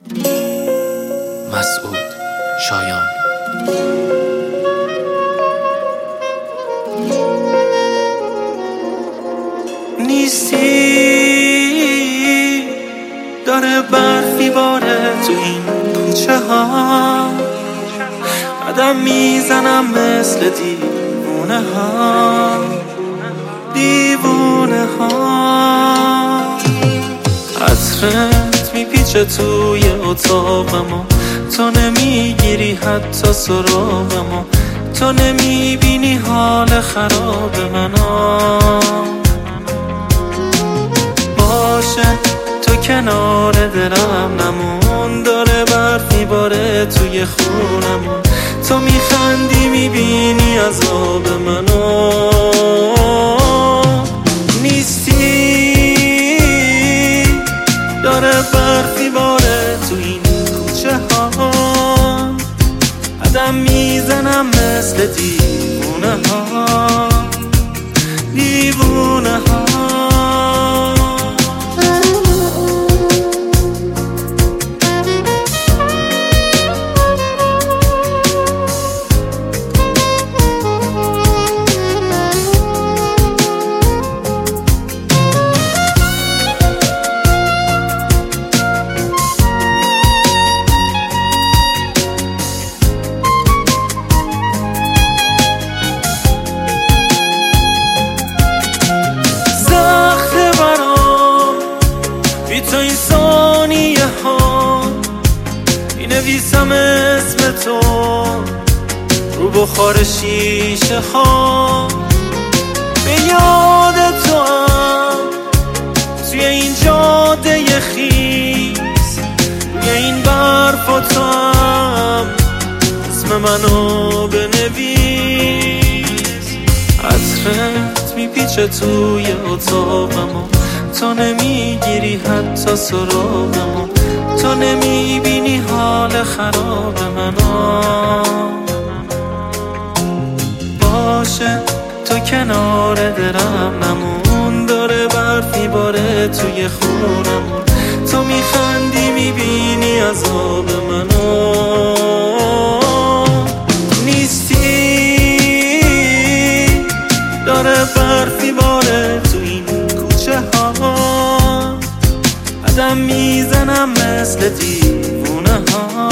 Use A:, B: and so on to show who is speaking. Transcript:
A: مسعود شایان.
B: نیستی، داره برفی باره تو این کوچه ها، قدم میزنم مثل دیوونه ها، دیوونه ها. عطرت میپیچه توی اتاقمو، تو نمیگیری حتی سراغمو، تو نمیبینی حال خراب منو. باشه تو کنار دلم نمون، داره برفی باره توی خونمون، تو میخندی میبینی عذاب منو. نیستی، داره برفی باره تو این کوچه ها، قدم میزنم مثل دیوونه ها، دیوونه ها. تو این ثانیه ها مینویسم اسم تو رو بخار شیشه ها، به یاد تو هم توی این جاده خیس، روی این برف و تو هم اسم منو بنویس. عطرت میپیچه توی اتاقمو، تو نمیگیری حتی سراغمو، تو نمیبینی حال خراب منو. باشه تو کنار دلم نمون، داره برفی باره توی خونمون، تو میخندی میبینی عذاب منو. نیستی، داره برفی باره تو این کوچه ها، قدم میزنم مثل دیوونه ها.